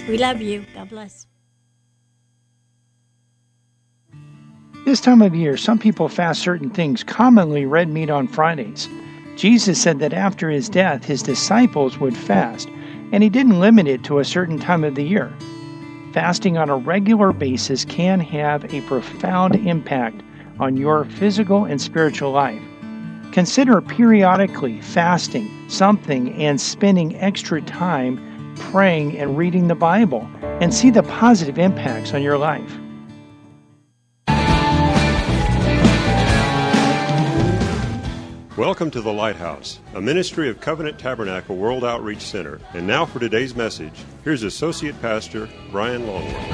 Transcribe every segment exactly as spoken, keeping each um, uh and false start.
We love you. God bless. This time of year, some people fast certain things, commonly red meat on Fridays. Jesus said that after his death, his disciples would fast, and he didn't limit it to a certain time of the year. Fasting on a regular basis can have a profound impact on your physical and spiritual life. Consider periodically fasting something and spending extra time praying and reading the Bible, and see the positive impacts on your life. Welcome to The Lighthouse, a ministry of Covenant Tabernacle World Outreach Center. And now for today's message, here's Associate Pastor Brian Longwell.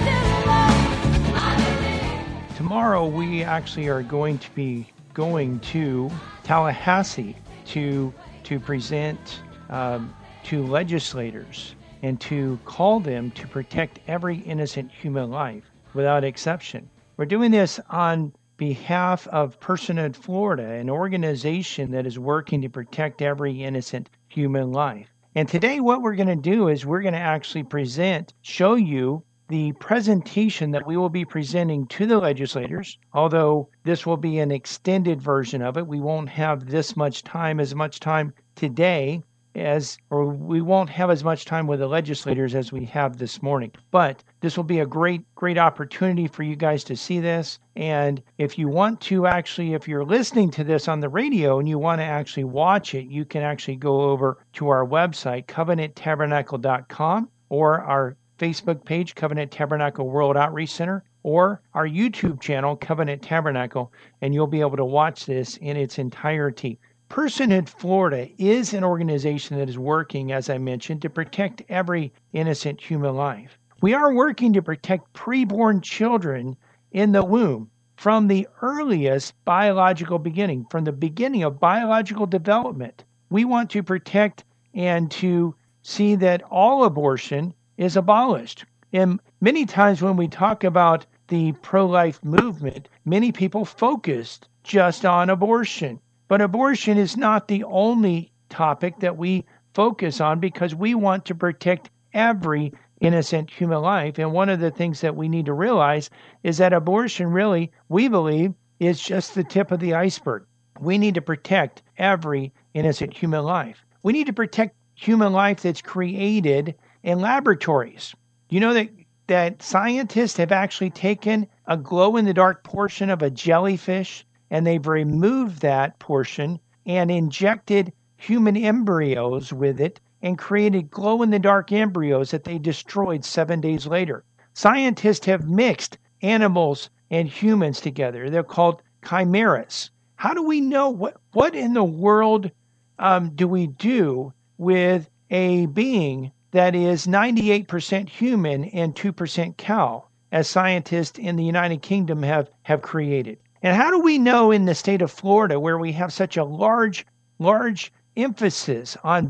Tomorrow we actually are going to be going to Tallahassee to, to present um, to legislators and to call them to protect every innocent human life without exception. We're doing this on behalf of Personhood Florida, an organization that is working to protect every innocent human life. And today what we're going to do is we're going to actually present, show you the presentation that we will be presenting to the legislators, although this will be an extended version of it. We won't have this much time, as much time today as, or we won't have as much time with the legislators as we have this morning. But this will be a great, great opportunity for you guys to see this. And if you want to actually, if you're listening to this on the radio and you want to actually watch it, you can actually go over to our website, covenant tabernacle dot com, or our Facebook page, Covenant Tabernacle World Outreach Center, or our YouTube channel, Covenant Tabernacle, and you'll be able to watch this in its entirety. Personhood Florida is an organization that is working, as I mentioned, to protect every innocent human life. We are working to protect preborn children in the womb from the earliest biological beginning, from the beginning of biological development. We want to protect and to see that all abortion is abolished. And many times when we talk about the pro-life movement, many people focused just on abortion. But abortion is not the only topic that we focus on, because we want to protect every innocent human life. And one of the things that we need to realize is that abortion really, we believe, is just the tip of the iceberg. We need to protect every innocent human life. We need to protect human life that's created in laboratories. You know that, that scientists have actually taken a glow-in-the-dark portion of a jellyfish, and they've removed that portion and injected human embryos with it and created glow-in-the-dark embryos that they destroyed seven days later. Scientists have mixed animals and humans together. They're called chimeras. How do we know what, what in the world um, do we do with a being that is ninety-eight percent human and two percent cow, as scientists in the United Kingdom have, have created? And how do we know in the state of Florida, where we have such a large, large emphasis on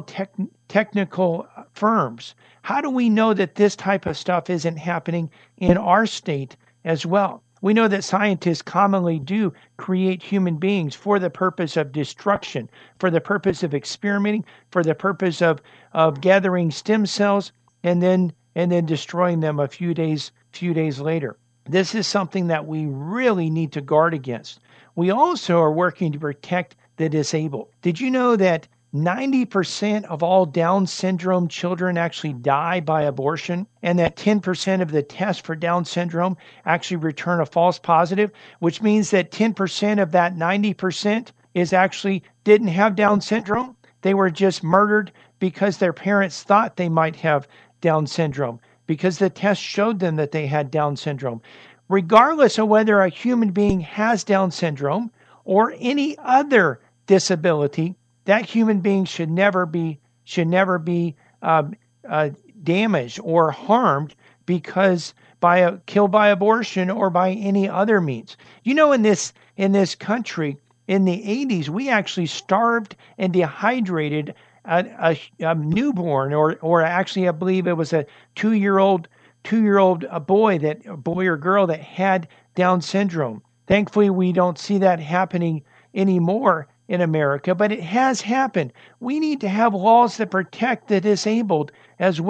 biotechnical firms, how do we know that this type of stuff isn't happening in our state as well? We know that scientists commonly do create human beings for the purpose of destruction, for the purpose of experimenting, for the purpose of, of gathering stem cells and then and then destroying them a few days few days later. This is something that we really need to guard against. We also are working to protect the disabled. Did you know that ninety percent of all Down syndrome children actually die by abortion, and that ten percent of the tests for Down syndrome actually return a false positive, which means that ten percent of that ninety percent is actually didn't have Down syndrome? They were just murdered because their parents thought they might have Down syndrome, because the test showed them that they had Down syndrome. Regardless of whether a human being has Down syndrome or any other disability, that human being should never be should never be um, uh, damaged or harmed because by a killed by abortion or by any other means. You know, in this in this country in the eighties, we actually starved and dehydrated a, a, a newborn, or or actually, I believe it was a two-year-old two-year-old a boy that a boy or girl that had Down syndrome. Thankfully, we don't see that happening anymore in America, but it has happened. We need to have laws that protect the disabled as well.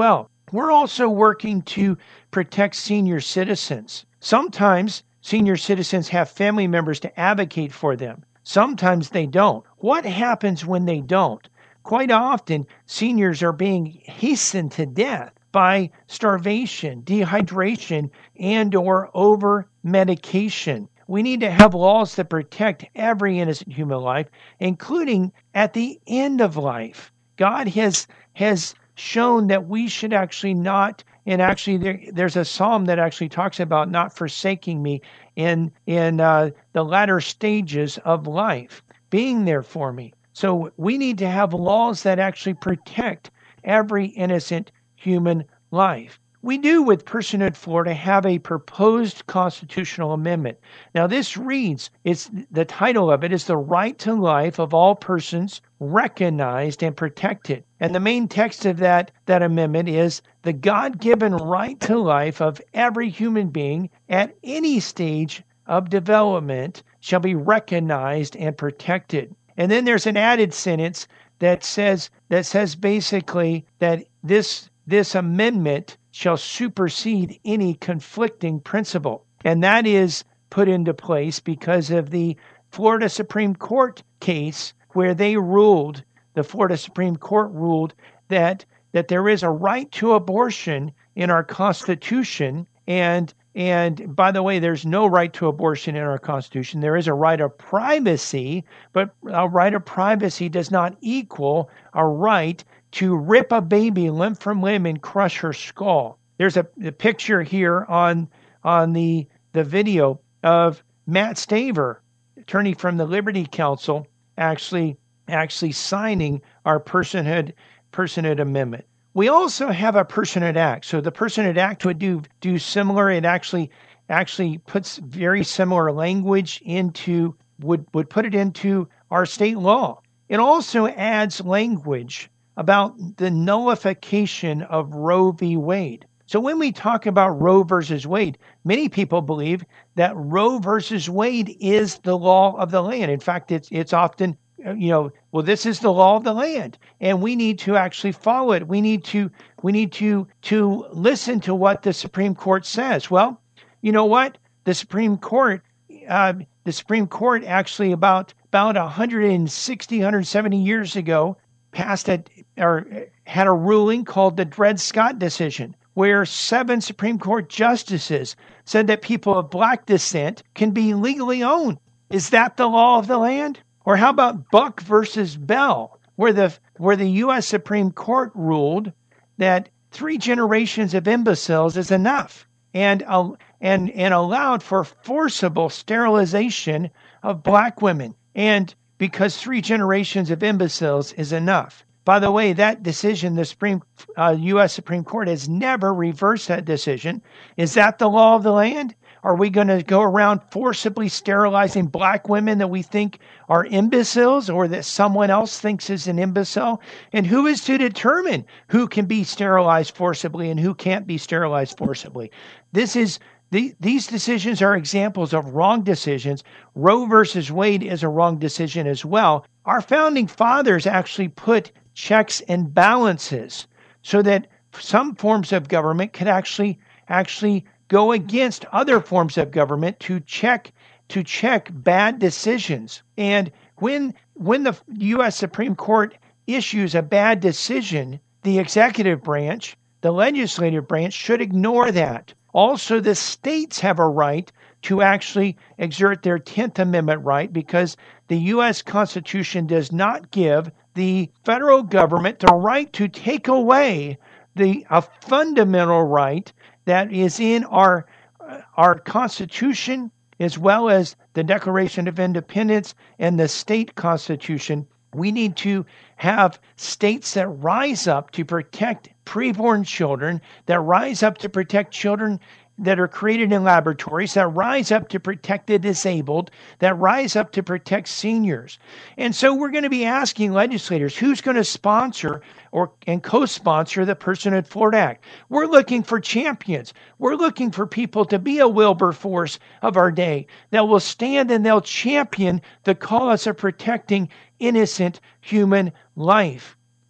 we're also working to protect senior citizens. Sometimes senior citizens have family members to advocate for them. Sometimes they don't. What happens when they don't? Quite often, seniors are being hastened to death by starvation, dehydration, and or over medication. We need to have laws that protect every innocent human life, including at the end of life. God has has shown that we should actually not, and actually there, there's a psalm that actually talks about not forsaking me in in uh, the latter stages of life, being there for me. So we need to have laws that actually protect every innocent human life. We do with Personhood Florida have a proposed constitutional amendment. Now this reads, it's the title of it is The Right to Life of All Persons Recognized and Protected. And the main text of that, that amendment is the God-given right to life of every human being at any stage of development shall be recognized and protected. And then there's an added sentence that says that says basically that this this amendment shall supersede any conflicting principle. And that is put into place because of the Florida Supreme Court case where they ruled, the Florida Supreme Court ruled that that there is a right to abortion in our Constitution. And and by the way, there's no right to abortion in our Constitution. There is a right of privacy, but a right of privacy does not equal a right to rip a baby limb from limb and crush her skull. There's a, a picture here on on the the video of Matt Staver, attorney from the Liberty Counsel, actually actually signing our personhood personhood amendment. We also have a Personhood Act. So the Personhood Act would do do similar. It actually actually puts very similar language into would would put it into our state law. It also adds language about the nullification of Roe v. Wade. So when we talk about Roe versus Wade, many people believe that Roe versus Wade is the law of the land. In fact, it's it's often, you know, well, this is the law of the land, and we need to actually follow it. We need to we need to to listen to what the Supreme Court says. Well, you know what? The Supreme Court, uh, the Supreme Court actually about about one hundred sixty, one hundred seventy years ago passed a or had a ruling called the Dred Scott decision, where seven Supreme Court justices said that people of black descent can be legally owned. Is that the law of the land? Or how about Buck versus Bell, where the where the U S Supreme Court ruled that three generations of imbeciles is enough, and uh, and and allowed for forcible sterilization of black women, and because three generations of imbeciles is enough. By the way, that decision, the Supreme uh, U S Supreme Court has never reversed that decision. Is that the law of the land? Are we going to go around forcibly sterilizing black women that we think are imbeciles or that someone else thinks is an imbecile? And who is to determine who can be sterilized forcibly and who can't be sterilized forcibly? This is the, these decisions are examples of wrong decisions. Roe versus Wade is a wrong decision as well. Our founding fathers actually put checks and balances so that some forms of government could actually actually go against other forms of government to check to check bad decisions. And when when the U S Supreme Court issues a bad decision, the executive branch, the legislative branch should ignore that. Also, the states have a right to actually exert their tenth Amendment right, because the U S Constitution does not give the federal government the right to take away the a fundamental right that is in our our Constitution, as well as the Declaration of Independence and the state constitution. We need to have states that rise up to protect preborn children, that rise up to protect children that are created in laboratories, that rise up to protect the disabled, that rise up to protect seniors. And so we're going to be asking legislators, who's going to sponsor or and co-sponsor the Personhood Florida Act? We're looking for champions. We're looking for people to be a Wilberforce of our day that will stand and they'll champion the cause of protecting innocent human life.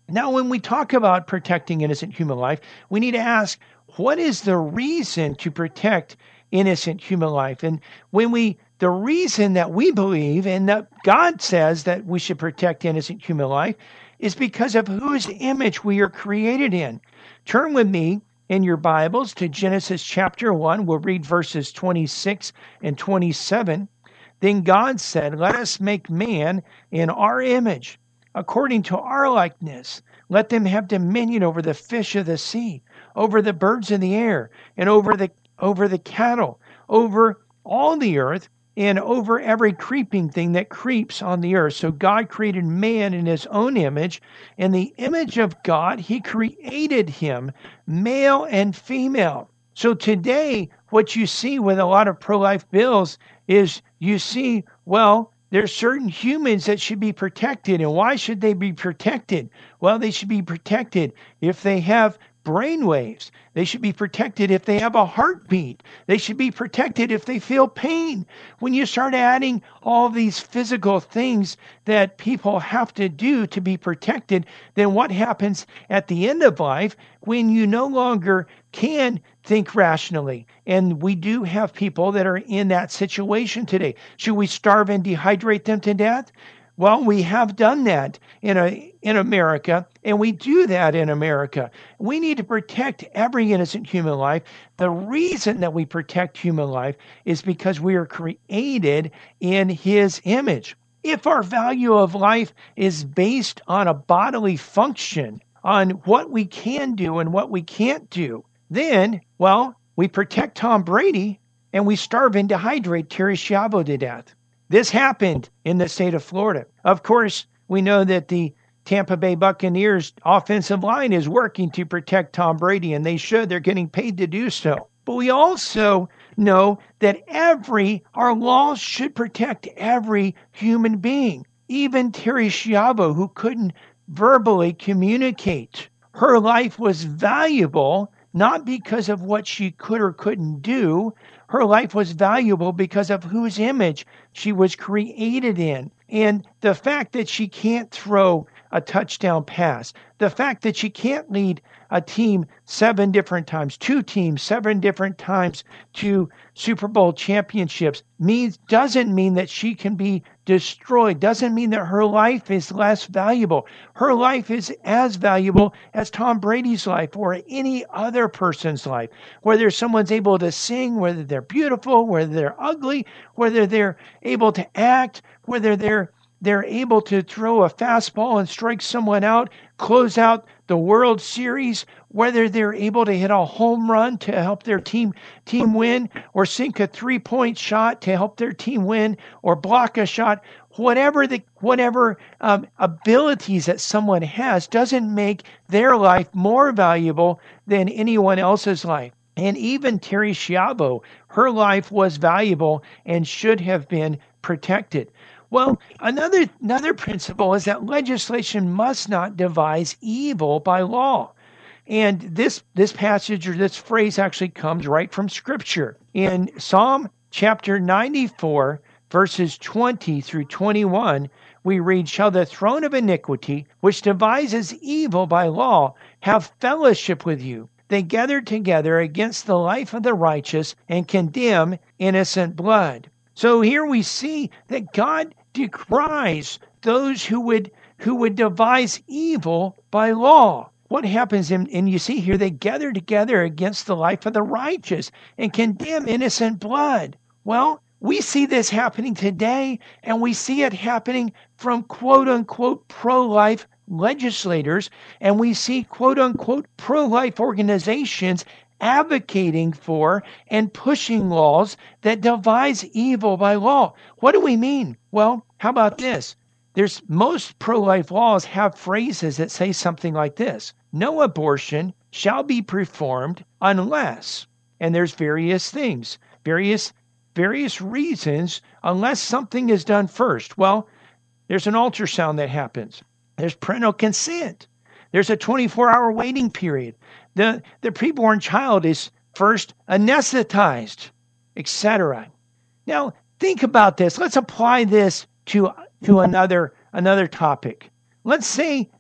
Now, when we talk about protecting innocent human life, we need to ask, what is the reason to protect innocent human life? And when we, the reason that we believe and that God says that we should protect innocent human life is because of whose image we are created in. Turn with me in your Bibles to Genesis chapter one. We'll read verses twenty-six and twenty-seven. Then God said, "Let us make man in our image, according to our likeness. Let them have dominion over the fish of the sea, over the birds in the air, and over the over the cattle, over all the earth, and over every creeping thing that creeps on the earth." So God created man in his own image. In the image of God, he created him, male and female. So today, what you see with a lot of pro-life bills is you see, well, there's certain humans that should be protected. And why should they be protected? Well, they should be protected if they have brain waves. They should be protected if they have a heartbeat. They should be protected if they feel pain. When you start adding all these physical things that people have to do to be protected, then what happens at the end of life when you no longer can think rationally? And we do have people that are in that situation today. Should we starve and dehydrate them to death? Well, we have done that in a, in America, and we do that in America. We need to protect every innocent human life. The reason that we protect human life is because we are created in his image. If our value of life is based on a bodily function, on what we can do and what we can't do, then, well, we protect Tom Brady and we starve and dehydrate Terry Schiavo to death. This happened in the state of Florida. Of course, we know that the Tampa Bay Buccaneers offensive line is working to protect Tom Brady, and they should. They're getting paid to do so. But we also know that every, our laws should protect every human being, even Terry Schiavo, who couldn't verbally communicate. Her life was valuable, not because of what she could or couldn't do. Her life was valuable because of whose image she was created in. And the fact that she can't throw a touchdown pass, the fact that she can't lead a team seven different times, two teams seven different times to Super Bowl championships means doesn't mean that she can be destroyed, doesn't mean that her life is less valuable. Her life is as valuable as Tom Brady's life or any other person's life. Whether someone's able to sing, whether they're beautiful, whether they're ugly, whether they're able to act, whether they're they're able to throw a fastball and strike someone out, close out the World Series, whether they're able to hit a home run to help their team team win, or sink a three-point shot to help their team win, or block a shot, whatever the whatever um, abilities that someone has doesn't make their life more valuable than anyone else's life. And even Terry Schiavo, her life was valuable and should have been protected. Well, another another principle is that legislation must not devise evil by law. And this this passage or this phrase actually comes right from Scripture. In Psalm chapter ninety-four, verses twenty through twenty-one, we read, "Shall the throne of iniquity, which devises evil by law, have fellowship with you? They gather together against the life of the righteous and condemn innocent blood." So here we see that God decries those who would who would devise evil by law. What happens in, and you see here, they gather together against the life of the righteous and condemn innocent blood. Well, we see this happening today, and we see it happening from quote unquote pro-life legislators, and we see quote unquote pro-life organizations advocating for and pushing laws that devise evil by law. What do we mean? Well, how about this? There's most pro-life laws have phrases that say something like this: no abortion shall be performed unless, and there's various things, various various reasons, unless something is done first. Well, there's an ultrasound that happens. There's parental consent. There's a twenty-four hour waiting period. The, the preborn child is first anesthetized, et cetera. Now, think about this. Let's apply this to, to another, another topic. Let's say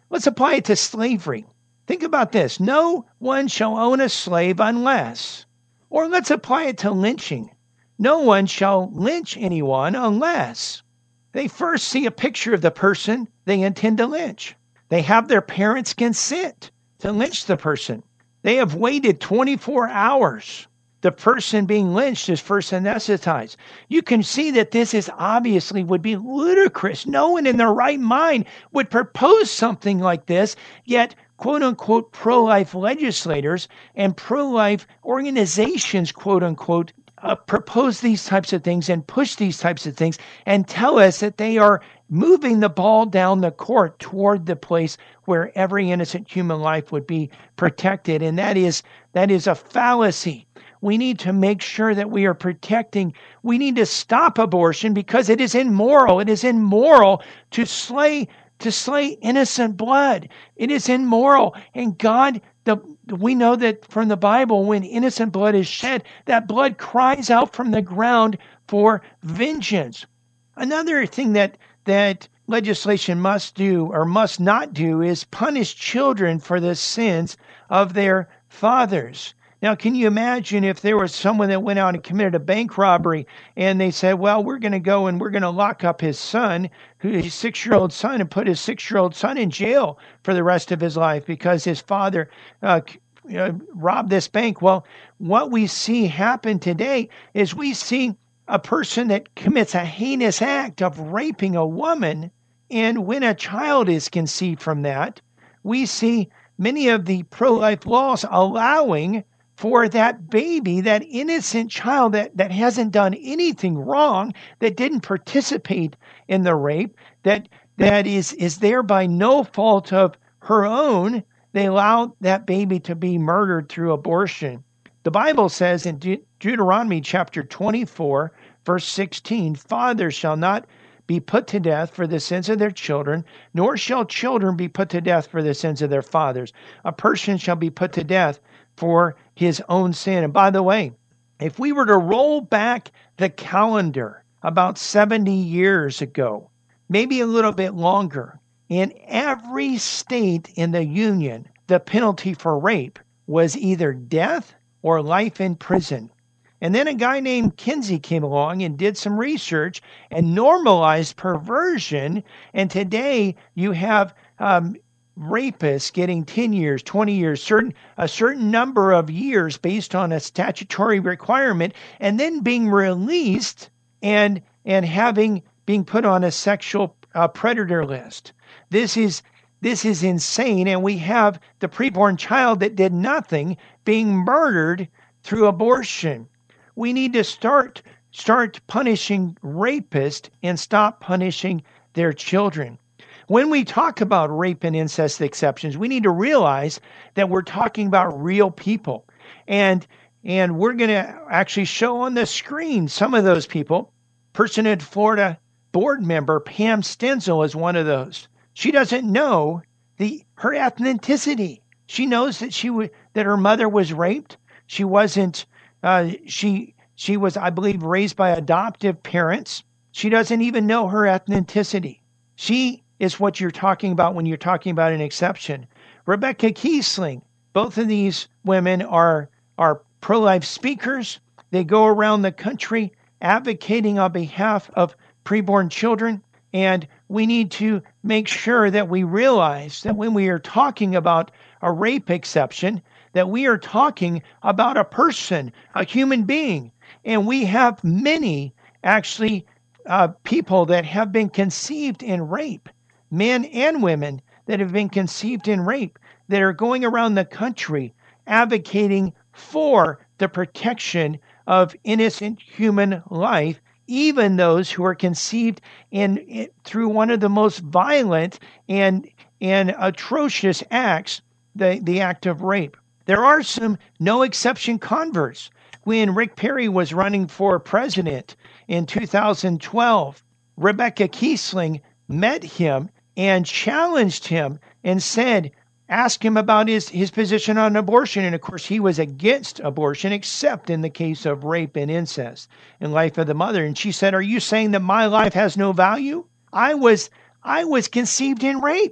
Let's apply it to slavery. Think about this. No one shall own a slave unless, or let's apply it to lynching. No one shall lynch anyone unless they first see a picture of the person they intend to lynch. They have their parents' consent to lynch the person. They have waited twenty-four hours. The person being lynched is first anesthetized. You can see that this is obviously would be ludicrous. No one in their right mind would propose something like this, yet quote unquote pro-life legislators and pro-life organizations, quote unquote, uh, propose these types of things and push these types of things and tell us that they are moving the ball down the court toward the place where every innocent human life would be protected. And that is that is a fallacy. We need to make sure that we are protecting. We need to stop abortion because it is immoral. It is immoral to slay to slay innocent blood. It is immoral. And God, the, we know that from the Bible, when innocent blood is shed, that blood cries out from the ground for vengeance. Another thing that that legislation must do or must not do is punish children for the sins of their fathers. Now, can you imagine if there was someone that went out and committed a bank robbery and they said, well, we're going to go and we're going to lock up his son, his six-year-old son, and put his six-year-old son in jail for the rest of his life because his father uh, uh, robbed this bank. Well, what we see happen today is we see a person that commits a heinous act of raping a woman, and when a child is conceived from that, we see many of the pro-life laws allowing for that baby, that innocent child that, that hasn't done anything wrong, that didn't participate in the rape, that that is, is there by no fault of her own, they allow that baby to be murdered through abortion. The Bible says in De- Deuteronomy chapter twenty-four, verse sixteen, fathers shall not be put to death for the sins of their children, nor shall children be put to death for the sins of their fathers. A person shall be put to death for his own sin. And by the way, if we were to roll back the calendar about seventy years ago, maybe a little bit longer, in every state in the Union, the penalty for rape was either death or life in prison. And then a guy named Kinsey came along and did some research and normalized perversion. And today you have um, rapists getting ten years, twenty years, certain a certain number of years based on a statutory requirement, and then being released and and having being put on a sexual uh, predator list. This is this is insane, and we have the preborn child that did nothing being murdered through abortion. We need to start start punishing rapists and stop punishing their children. When we talk about rape and incest exceptions, we need to realize that we're talking about real people. And and we're going to actually show on the screen some of those people. Personhood Florida board member Pam Stenzel is one of those. She doesn't know the her ethnicity. She knows that she w- that her mother was raped. She wasn't uh, she she was, I believe, raised by adoptive parents. She doesn't even know her ethnicity. She is what you're talking about when you're talking about an exception. Rebecca Kiesling, both of these women are are pro-life speakers. They go around the country advocating on behalf of preborn children. And we need to make sure that we realize that when we are talking about a rape exception, that we are talking about a person, a human being. And we have many, actually, uh, people that have been conceived in rape, men and women that have been conceived in rape, that are going around the country advocating for the protection of innocent human life, even those who are conceived in, in through one of the most violent and and atrocious acts, the, the act of rape. There are some no exception converts. When Rick Perry was running for president in two thousand twelve, Rebecca Kiesling met him and challenged him and said, ask him about his, his position on abortion. And of course, he was against abortion, except in the case of rape and incest in life of the mother. And she said, are you saying that my life has no value? I was, I was conceived in rape.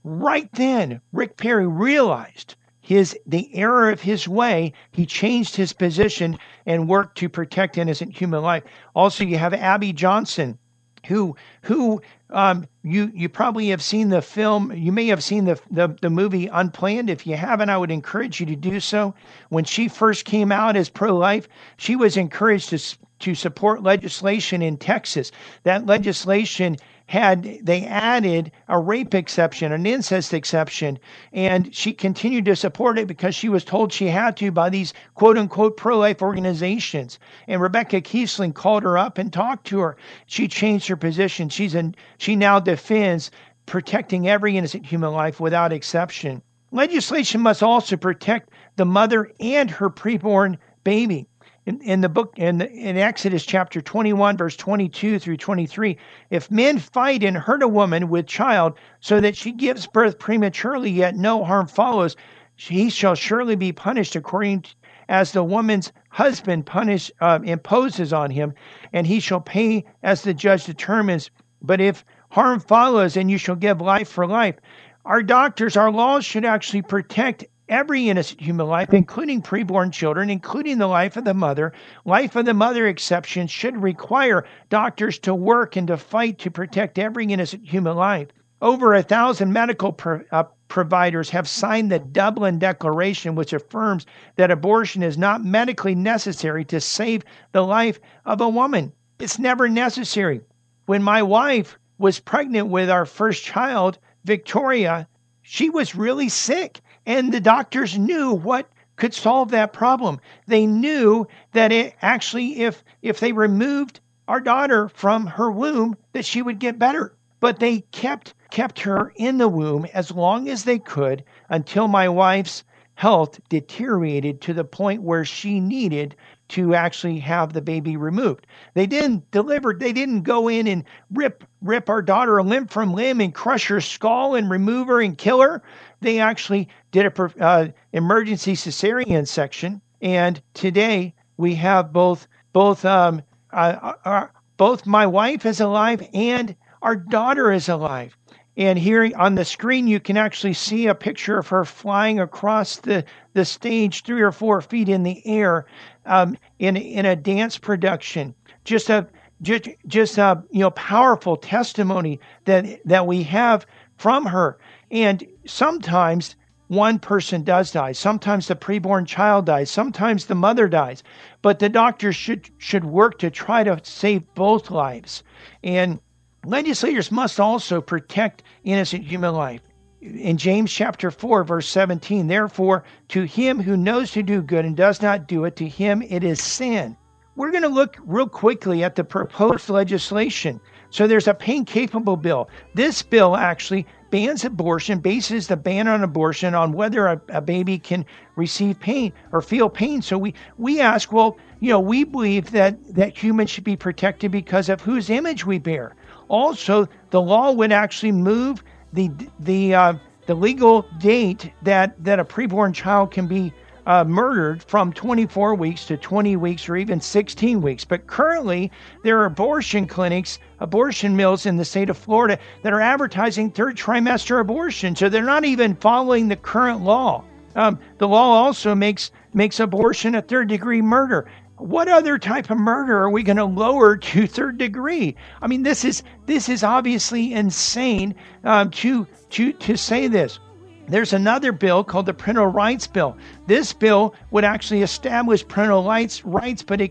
right then, Rick Perry realized his the error of his way. He changed his position and worked to protect innocent human life. Also, you have Abby Johnson, who who um, you you probably have seen the film. You may have seen the, the the movie Unplanned. If you haven't, I would encourage you to do so. When she first came out as pro-life, she was encouraged to s- to support legislation in Texas. That legislation had they added a rape exception, an incest exception, and she continued to support it because she was told she had to by these quote unquote pro-life organizations. And Rebecca Kiesling called her up and talked to her. She changed her position. She's in, she now defends protecting every innocent human life without exception. Legislation must also protect the mother and her preborn baby. In, in the book, in, in Exodus chapter twenty-one, verse twenty-two through twenty-three, if men fight and hurt a woman with child so that she gives birth prematurely, yet no harm follows, he shall surely be punished according to, as the woman's husband punish uh, imposes on him, and he shall pay as the judge determines. But if harm follows, and you shall give life for life. Our doctors, our laws should actually protect every innocent human life, including preborn children, including the life of the mother. Life of the mother exception should require doctors to work and to fight to protect every innocent human life. Over a thousand medical pro, uh, providers have signed the Dublin Declaration, which affirms that abortion is not medically necessary to save the life of a woman. It's never necessary. When my wife was pregnant with our first child, Victoria, she was really sick. And the doctors knew what could solve that problem. They knew that it actually, if if they removed our daughter from her womb, that she would get better. But they kept kept her in the womb as long as they could until my wife's health deteriorated to the point where she needed to actually have the baby removed. They didn't deliver, they didn't go in and rip rip our daughter limb from limb and crush her skull and remove her and kill her. They actually did a uh, emergency cesarean section, and today we have both both um, uh, uh, both my wife is alive and our daughter is alive. And here on the screen, you can actually see a picture of her flying across the, the stage three or four feet in the air um, in in a dance production. Just a just just a you know powerful testimony that that we have from her. And sometimes one person does die. Sometimes the preborn child dies. Sometimes the mother dies. But the doctors should should work to try to save both lives. And legislators must also protect innocent human life. In James chapter four, verse seventeen, therefore, to him who knows to do good and does not do it, to him it is sin. We're going to look real quickly at the proposed legislation. So there's a pain-capable bill. This bill actually bans abortion, bases the ban on abortion on whether a, a baby can receive pain or feel pain. So we, we ask, well, you know, we believe that, that humans should be protected because of whose image we bear. Also, the law would actually move the the uh, the legal date that, that a preborn child can be uh, murdered from twenty-four weeks to twenty weeks or even sixteen weeks. But currently, there are abortion clinics, abortion mills in the state of Florida that are advertising third trimester abortion. So they're not even following the current law. Um, the law also makes makes abortion a third degree murder. What other type of murder are we going to lower to third degree? I mean, this is this is obviously insane um, to to to say this. There's another bill called the Parental Rights Bill. This bill would actually establish parental rights, rights, but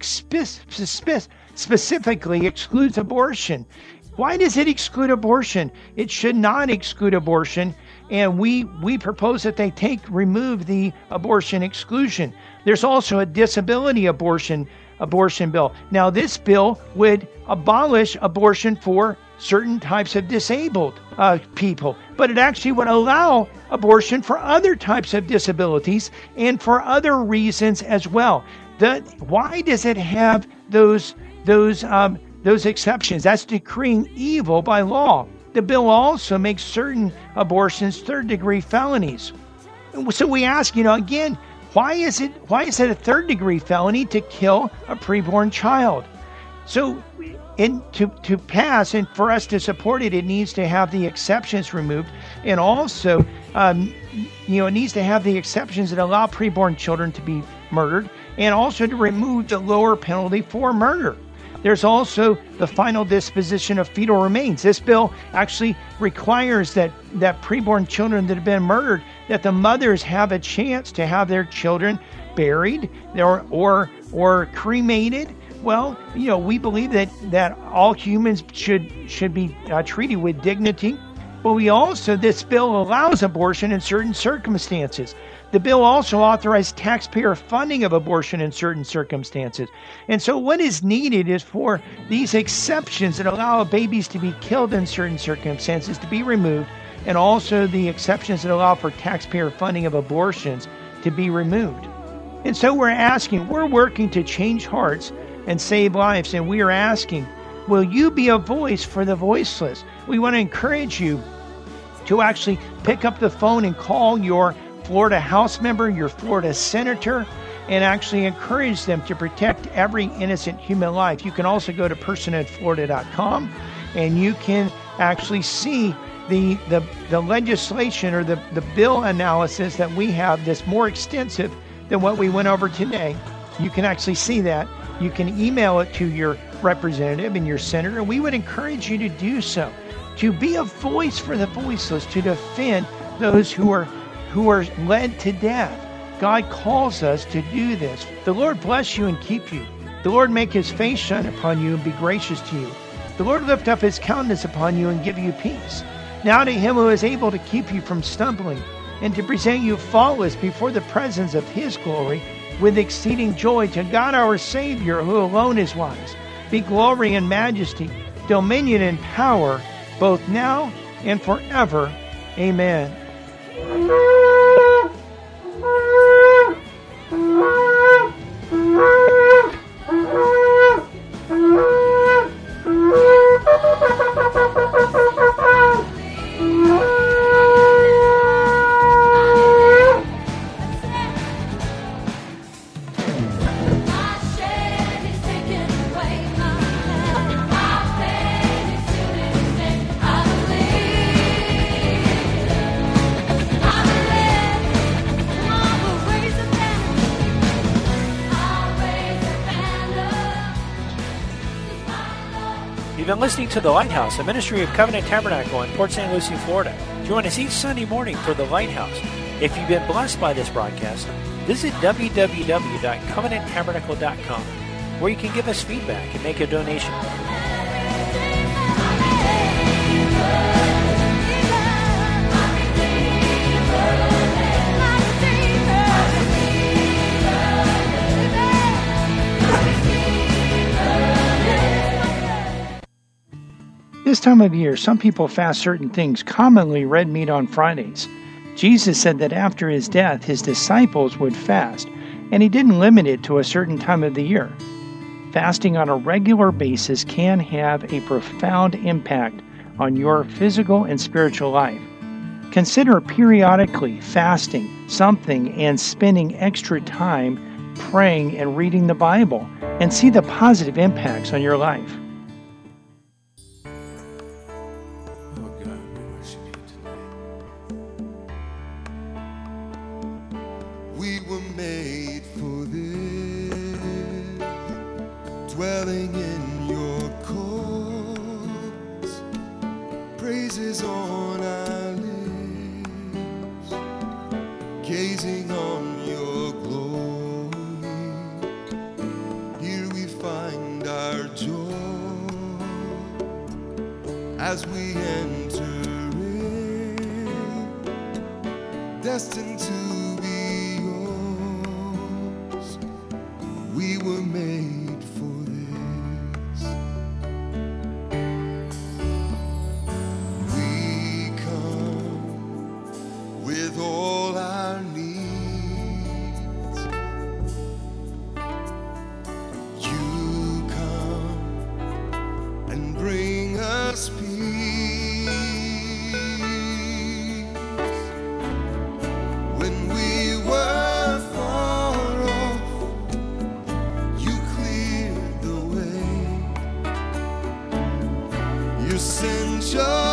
expe- specifically excludes abortion. Why does it exclude abortion? It should not exclude abortion. And we we propose that they take remove the abortion exclusion. There's also a disability abortion abortion bill. Now, this bill would abolish abortion for certain types of disabled uh, people, but it actually would allow abortion for other types of disabilities and for other reasons as well. The, why does it have those those um, those exceptions? That's decreeing evil by law. The bill also makes certain abortions third-degree felonies. So we ask, you know, again, why is it why is it a third-degree felony to kill a preborn child? So, in, to to pass and for us to support it, it needs to have the exceptions removed. And also, um, you know, it needs to have the exceptions that allow preborn children to be murdered, and also to remove the lower penalty for murder. There's also the final disposition of fetal remains. This bill actually requires that, that preborn children that have been murdered, that the mothers have a chance to have their children buried or or, or cremated. Well, you know, we believe that, that all humans should, should be uh, treated with dignity. But we also, this bill allows abortion in certain circumstances. The bill also authorized taxpayer funding of abortion in certain circumstances. And so what is needed is for these exceptions that allow babies to be killed in certain circumstances to be removed, and also the exceptions that allow for taxpayer funding of abortions to be removed. And so we're asking, we're working to change hearts and save lives, and we are asking, will you be a voice for the voiceless? We want to encourage you to actually pick up the phone and call your Florida House member, your Florida senator, and actually encourage them to protect every innocent human life. You can also go to person in florida dot com, and you can actually see the, the, the legislation or the, the bill analysis that we have that's more extensive than what we went over today. You can actually see that. You can email it to your representative and your senator, and we would encourage you to do so, to be a voice for the voiceless, to defend those who are who are led to death. God calls us to do this. The Lord bless you and keep you. The Lord make his face shine upon you and be gracious to you. The Lord lift up his countenance upon you and give you peace. Now to him who is able to keep you from stumbling and to present you faultless before the presence of his glory with exceeding joy, to God our Savior, who alone is wise, be glory and majesty, dominion and power, both now and forever. Amen. You've been listening to The Lighthouse, a ministry of Covenant Tabernacle in Port Saint Lucie, Florida. Join us each Sunday morning for The Lighthouse. If you've been blessed by this broadcast, visit w w w dot covenant tabernacle dot com, where you can give us feedback and make a donation. This time of year, some people fast certain things, commonly red meat on Fridays. Jesus said that after his death, his disciples would fast, and he didn't limit it to a certain time of the year. Fasting on a regular basis can have a profound impact on your physical and spiritual life. Consider periodically fasting something and spending extra time praying and reading the Bible, and see the positive impacts on your life. Dwelling in your courts, praises on our lips, gazing on your glory. Here we find our joy as we enter in, destined to be yours. We were made for with all our needs. You come and bring us peace. When we were far off, you cleared the way. You sent your